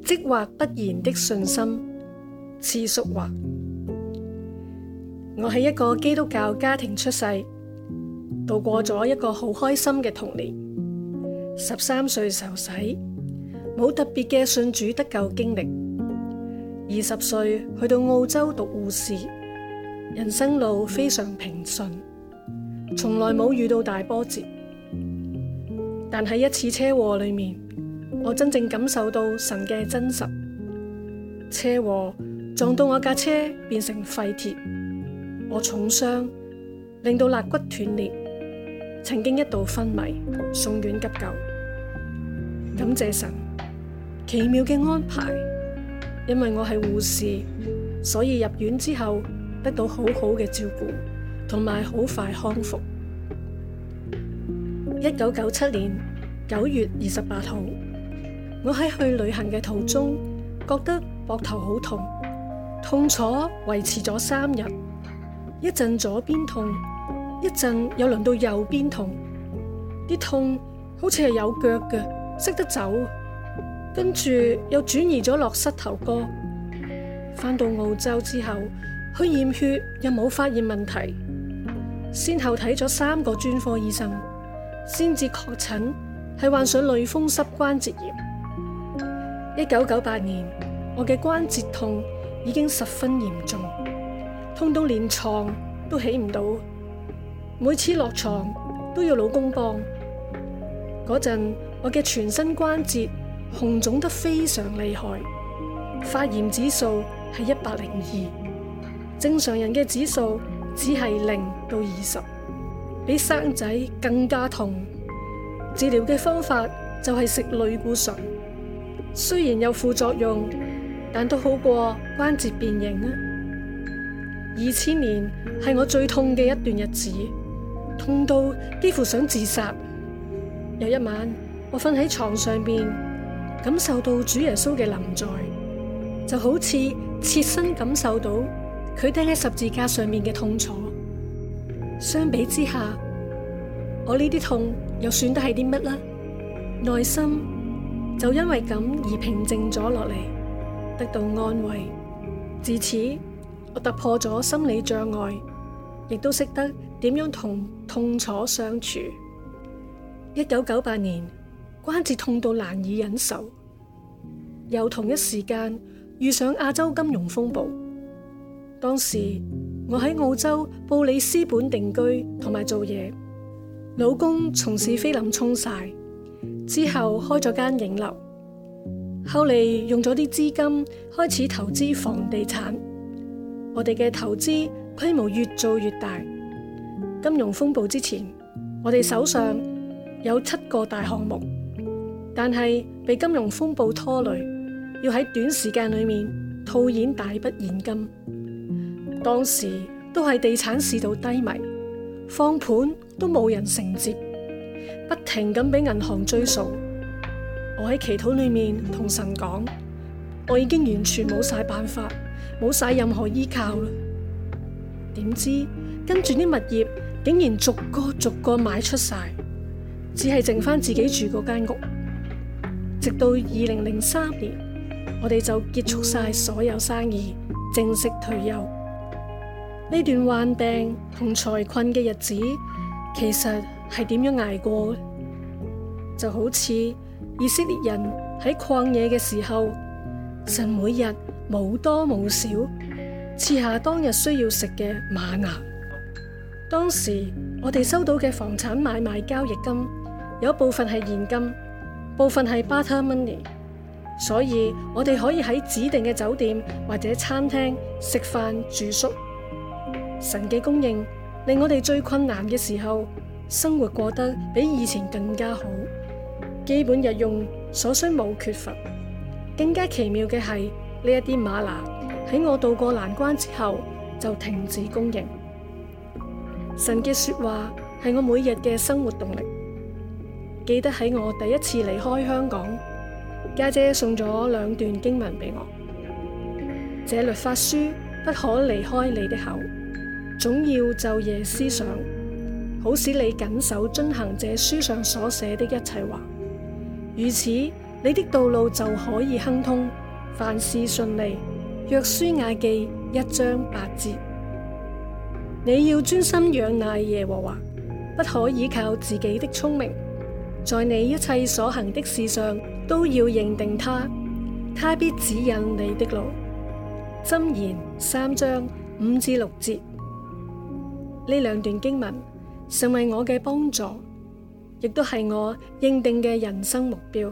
即或不然的信心，次淑華。我喺一個基督教家庭出世，度過咗一個好開心嘅童年。13歲受洗，冇特別嘅信主得救經歷。20歲去到澳洲讀護士，人生路非常平順，從來冇遇到大波折。但喺一次車禍裏面，我真正感受到神嘅真實。車禍撞到我架車變成廢鐵，我重傷，令到肋骨斷裂，曾經一度昏迷，送院急救。感謝神奇妙嘅安排，因為我係護士，所以入院之後得到好好嘅照顧，同埋好快康復。1997年9月28號，我喺去旅行嘅途中，覺得膊頭好痛，痛楚維持咗3日，一陣左邊痛，一陣又輪到右邊痛，啲痛好似係有腳嘅，識得走，跟住又轉移咗落膝頭哥。返到澳洲之後，去驗血又冇發現問題，先後睇咗3個專科醫生，先至確診係患上類風濕關節炎。1998年，我嘅關節痛已經十分嚴重，痛到連床都起唔到，每次落床都要老公幫。嗰陣我嘅全身關節紅腫得非常厲害，發炎指數係102，正常人嘅指數只係0到20，比生仔更加痛。治療嘅方法就係食類固醇，雖然有副作用，但都好過關節變形啊。2000年係我最痛嘅一段日子，痛到幾乎想自殺。有一晚，我瞓喺床上邊，感受到主耶穌嘅臨在，就好似切身感受到佢釘喺十字架上面嘅痛楚。相比之下，我呢啲痛又算得係啲乜呢？內心就因為咁而平靜咗落嚟，得到安慰。自此，我突破咗心理障礙，亦都識得點樣同痛楚相處。1998年，關節痛到難以忍受，又同一時間遇上亞洲金融風暴。當時我喺澳洲布里斯本定居同埋做嘢，老公從事菲林沖曬，之後開咗間影樓，後嚟用咗啲資金開始投資房地產。我哋嘅投資規模越做越大。金融風暴之前，我哋手上有7個大項目，但係被金融風暴拖累，要喺短時間裏面套現大筆現金。當時都係地產市道低迷，放盤都冇人承接，不停咁俾銀行追數。我喺祈禱裏面同神講，我已經完全冇晒辦法，冇晒任何依靠啦。點知跟住啲物業竟然逐個逐個賣出晒，只係剩翻自己住嗰間屋。直到2003年，我哋就結束晒所有生意，正式退休。呢段患病同財困嘅日子，其實係點樣捱過呢？就好似以色列人喺曠野嘅時候，神每日冇多冇少賜下當日需要食嘅嗎哪。當時我哋收到嘅房產買賣交易金，有一部分係現金，部分係 barter money， 所以我哋可以喺指定嘅酒店或者餐廳食飯住宿。神嘅供應令我哋最困難嘅時候，生活過得比以前更加好，基本日用所需冇缺乏。更加奇妙嘅係，呢一啲嗎哪喺我渡過難關之後就停止供應。神嘅說話係我每日嘅生活動力。記得喺我第一次離開香港，家姐送咗2段經文俾我。這律法書不可離開你的口，總要晝夜思想，好使你謹守遵行這書上所寫的一切話。如此， 你的道路就可以亨通，凡事順利。約書亞記1章8節。你要專心仰賴耶和華，不可依靠自己的聰明，在你一切所行的事上都要認定他，他必指引你的路。箴言3章5至6節。呢兩段經文成為我嘅幫助，亦都係我認定嘅人生目標。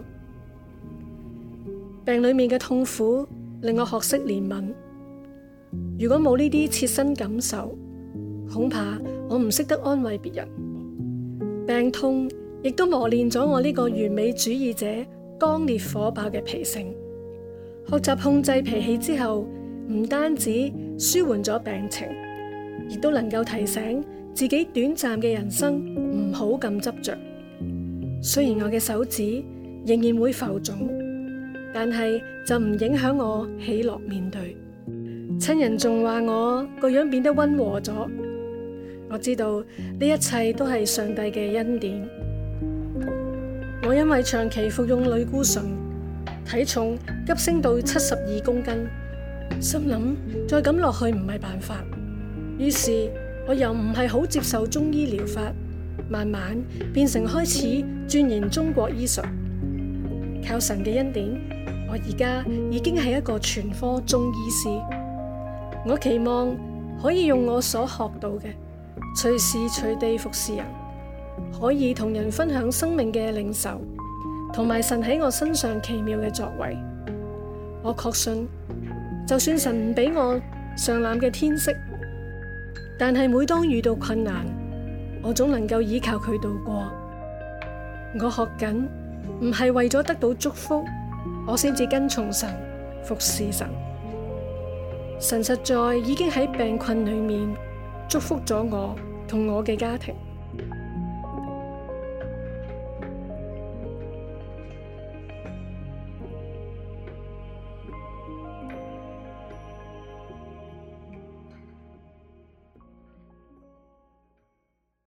病裏面嘅痛苦令我學識憐憫。如果冇呢啲切身感受，恐怕我唔識得安慰別人。病痛亦都磨練咗我呢個完美主義者剛烈火爆嘅脾性。學習控制脾氣之後，唔單止舒緩咗病情，亦都能夠提醒自己短暫嘅人生唔好咁執着。雖然我嘅手指仍然會浮腫，但係就唔影響我喜樂面對。親人仲話我個樣變得溫和咗，我知道呢一切都係上帝嘅恩典。我因為長期服用類固醇，體重急升到72公斤，心諗再咁落去唔係辦法。於是我又唔係好接受中醫療法，慢慢變成開始鑽研中國醫術。靠神嘅恩典，我而家已經係一個全科中醫師。我期望可以用我所學到嘅，隨時隨地服侍人，可以同人分享生命嘅領受，同埋神喺我身上奇妙嘅作為。我確信，就算神唔俾我上攬嘅天色，但係每當遇到困難，我總能夠依靠佢度過。我學緊唔係為咗得到祝福，我先至跟從神，服侍神。神實在已經喺病困裏面祝福咗我同我嘅家庭。